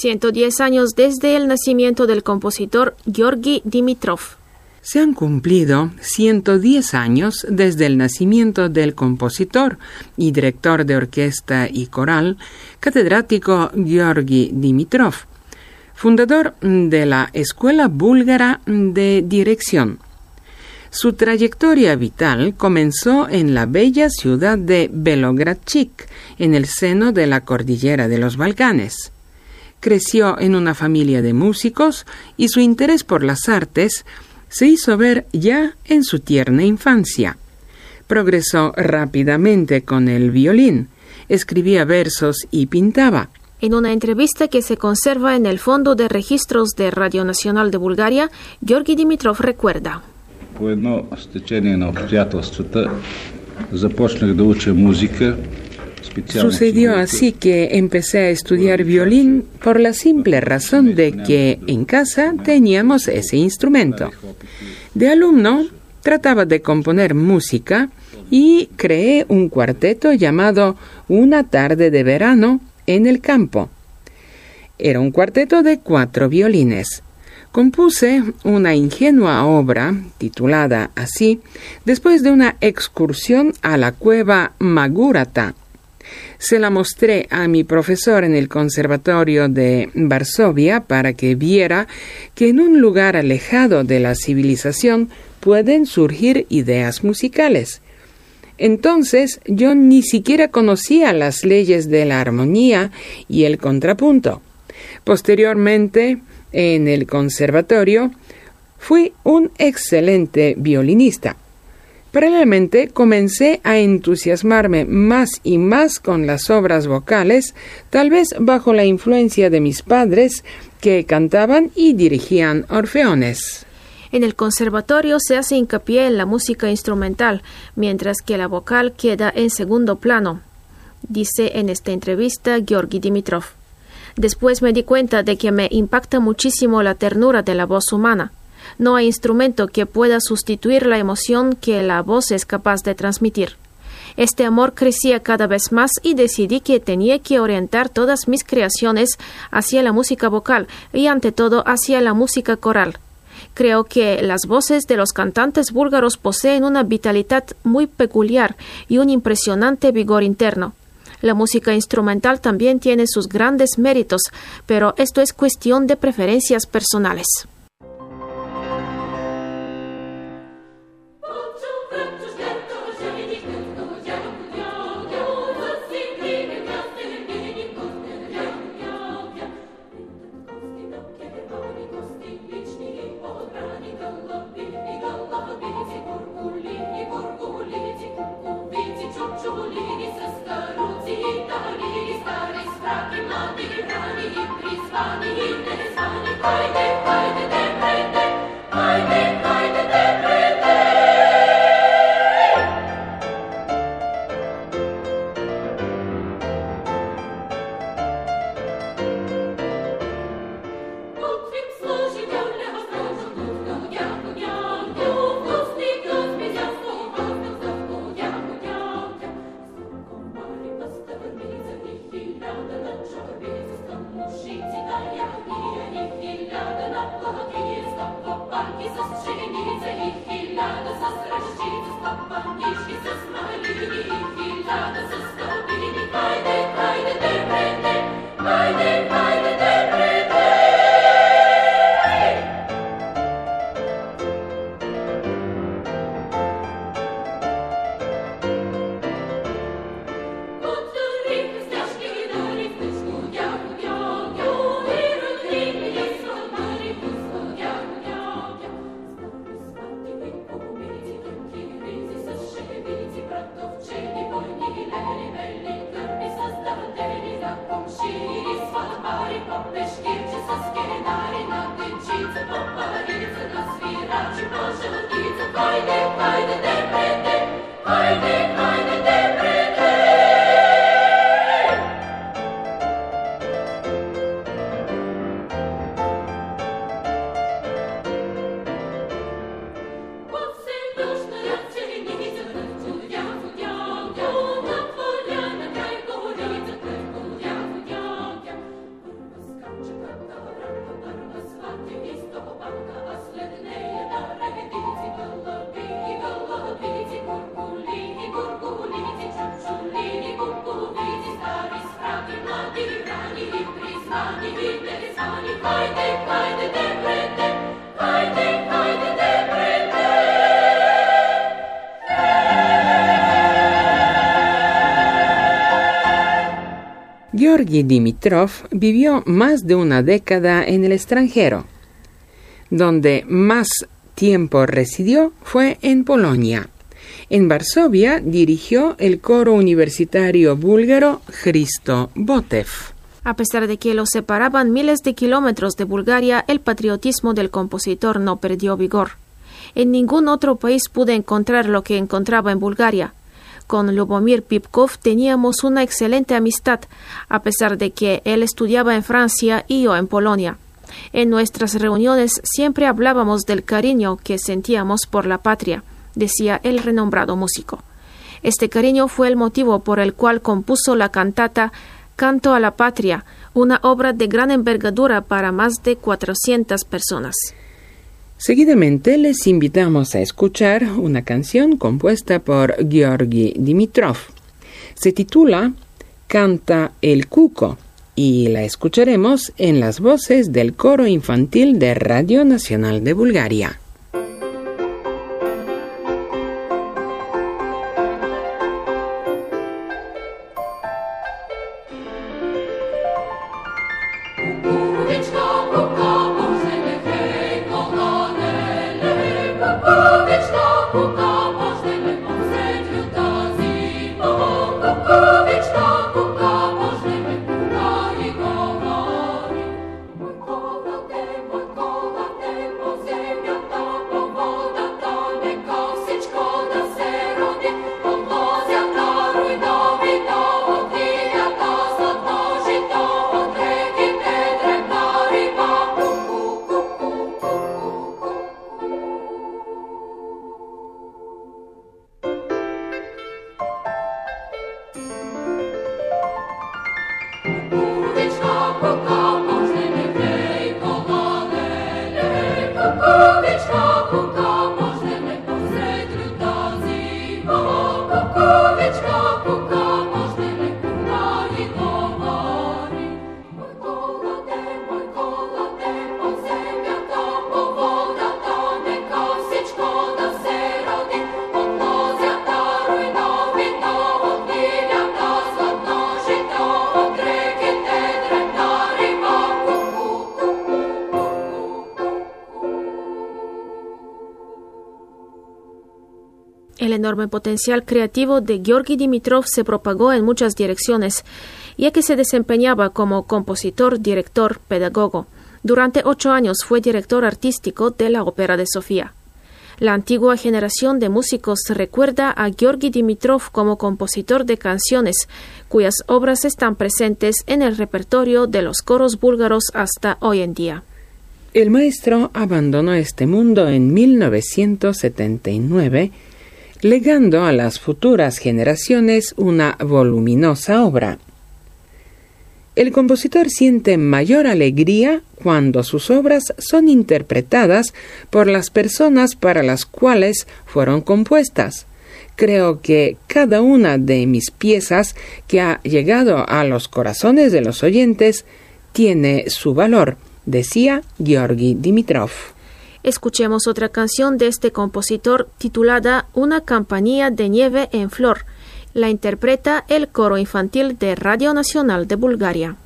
110 años desde el nacimiento del compositor Georgi Dimitrov. Se han cumplido 110 años desde el nacimiento del compositor y director de orquesta y coral, catedrático Georgi Dimitrov, fundador de la Escuela Búlgara de Dirección. Su trayectoria vital comenzó en la bella ciudad de Belogradchik, en el seno de la cordillera de los Balcanes. Creció en una familia de músicos y su interés por las artes se hizo ver ya en su tierna infancia. Progresó rápidamente con el violín, escribía versos y pintaba. En una entrevista que se conserva en el Fondo de Registros de Radio Nacional de Bulgaria, Georgi Dimitrov recuerda. По едно стечение на обстоятелствата започнах да уча музика. Sucedió así que empecé a estudiar violín por la simple razón de que en casa teníamos ese instrumento. De alumno trataba de componer música y creé un cuarteto llamado Una tarde de verano en el campo. Era un cuarteto de 4 violines. Compuse una ingenua obra, titulada así, después de una excursión a la cueva Magurata. Se la mostré a mi profesor en el Conservatorio de Varsovia para que viera que en un lugar alejado de la civilización pueden surgir ideas musicales. Entonces yo ni siquiera conocía las leyes de la armonía y el contrapunto. Posteriormente, en el conservatorio, fui un excelente violinista. Paralelamente, comencé a entusiasmarme más y más con las obras vocales, tal vez bajo la influencia de mis padres, que cantaban y dirigían orfeones. En el conservatorio se hace hincapié en la música instrumental, mientras que la vocal queda en segundo plano, dice en esta entrevista Georgi Dimitrov. Después me di cuenta de que me impacta muchísimo la ternura de la voz humana. No hay instrumento que pueda sustituir la emoción que la voz es capaz de transmitir. Este amor crecía cada vez más y decidí que tenía que orientar todas mis creaciones hacia la música vocal y ante todo hacia la música coral. Creo que las voces de los cantantes búlgaros poseen una vitalidad muy peculiar y un impresionante vigor interno. La música instrumental también tiene sus grandes méritos, pero esto es cuestión de preferencias personales. Georgi Dimitrov vivió más de una década en el extranjero. Donde más tiempo residió fue en Polonia. En Varsovia dirigió el coro universitario búlgaro Hristo Botev. A pesar de que los separaban miles de kilómetros de Bulgaria, el patriotismo del compositor no perdió vigor. En ningún otro país pude encontrar lo que encontraba en Bulgaria. Con Lubomir Pipkov teníamos una excelente amistad, a pesar de que él estudiaba en Francia y yo en Polonia. En nuestras reuniones siempre hablábamos del cariño que sentíamos por la patria, decía el renombrado músico. Este cariño fue el motivo por el cual compuso la cantata Canto a la Patria, una obra de gran envergadura para más de 400 personas. Seguidamente les invitamos a escuchar una canción compuesta por Georgi Dimitrov. Se titula Canta el Cuco y la escucharemos en las voces del coro infantil de Radio Nacional de Bulgaria. El enorme potencial creativo de Georgi Dimitrov se propagó en muchas direcciones, ya que se desempeñaba como compositor, director, pedagogo. Durante 8 años fue director artístico de la Ópera de Sofía. La antigua generación de músicos recuerda a Georgi Dimitrov como compositor de canciones, cuyas obras están presentes en el repertorio de los coros búlgaros hasta hoy en día. El maestro abandonó este mundo en 1979, legando a las futuras generaciones una voluminosa obra. El compositor siente mayor alegría cuando sus obras son interpretadas por las personas para las cuales fueron compuestas. Creo que cada una de mis piezas que ha llegado a los corazones de los oyentes tiene su valor, decía Georgi Dimitrov. Escuchemos otra canción de este compositor titulada Una campanilla de nieve en flor. La interpreta el coro infantil de Radio Nacional de Bulgaria.